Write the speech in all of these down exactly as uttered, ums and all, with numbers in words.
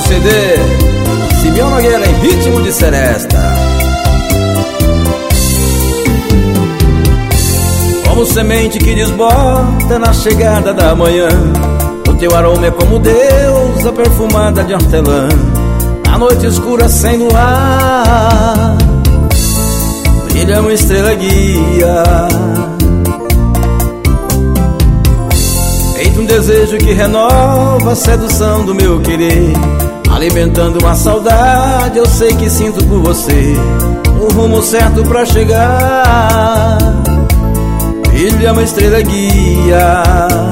C D Simeão Nogueira em ritmo de seresta. Como semente que desbota na chegada da manhã, o teu aroma é como deusa perfumada de hortelã. Na noite escura sem luar, brilha uma estrela guia. Eita um desejo que renova a sedução do meu querer, alimentando uma saudade, eu sei que sinto por você. O rumo certo pra chegar, brilha uma estrela guia.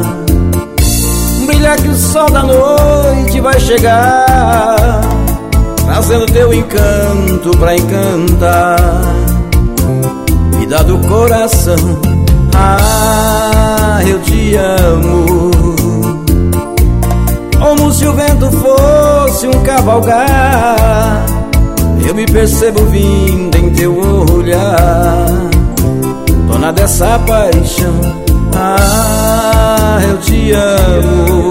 Brilha que o sol da noite vai chegar, trazendo teu encanto pra encantar. Vida do coração, ah, eu te amo. Como se o vento fosse um cavalgar, eu me percebo vindo em teu olhar. Dona dessa paixão, ah, eu te amo.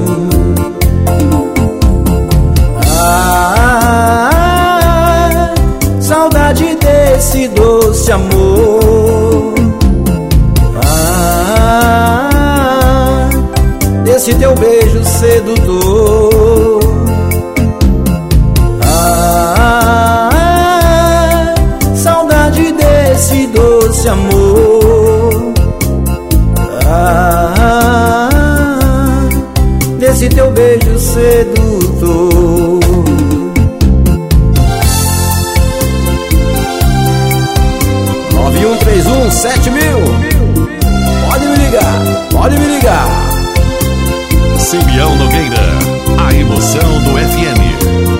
Ah, saudade desse doce amor, ah, desse teu beijo sedutor. Ah, saudade desse doce amor, ah, desse teu beijo sedutor. Nove um três um sete mil. Pode me ligar, pode me ligar. Simeão Nogueira, a emoção do F M.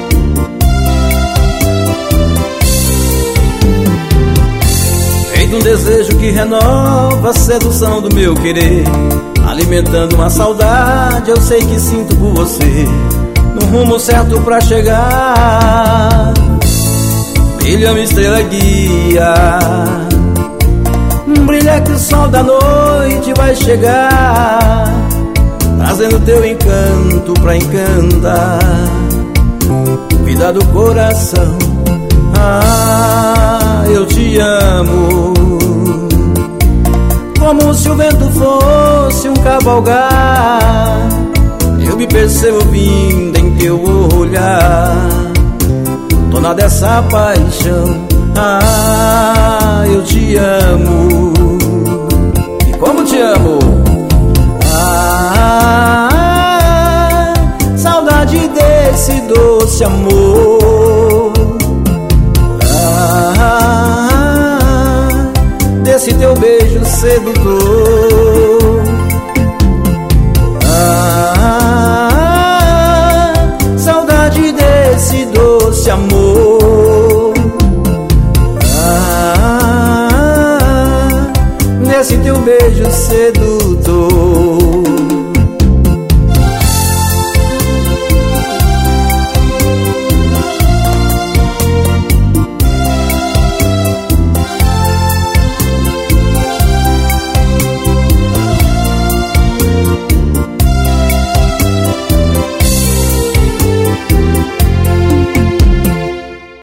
Feito um desejo que renova a sedução do meu querer, alimentando uma saudade, eu sei que sinto por você. No rumo certo pra chegar, brilha uma estrela guia. Brilha que o sol da noite vai chegar, trazendo teu encanto pra encantar. Vida do coração, ah, eu te amo. Como se o vento fosse um cavalgar, eu me percebo vindo em teu olhar. Dona dessa paixão, ah, eu te amo. E como te amo? Ah, saudade desse doce amor, ah, desse teu beijo sedutor.